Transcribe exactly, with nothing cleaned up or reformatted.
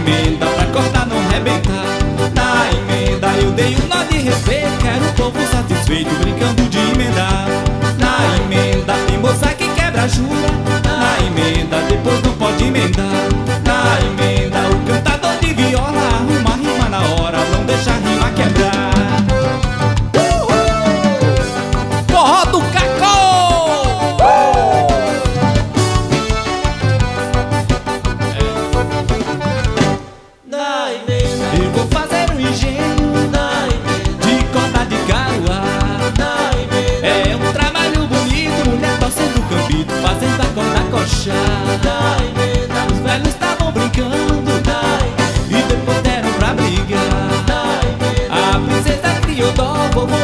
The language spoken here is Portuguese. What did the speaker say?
emenda pra cortar não rebentar. Na emenda eu dei um nó de respeito, quero o povo satisfeito brincando de emendar. Na emenda tem moça que quebra jura, na emenda depois não pode emendar. Na emenda o cantador de viola arruma rima na hora, não deixa a rima quebrar. Uhul! Forró do Cacô! Na emenda, Eu vou fazer um engenho na emenda, de corda de garoa. na emenda, É um trabalho bonito, mulher torcendo o cambito, fazendo a corda coxar. na emenda, Os velhos estavam brincando na emenda, e depois deram pra brigar. na emenda, A princesa criou dó, vovô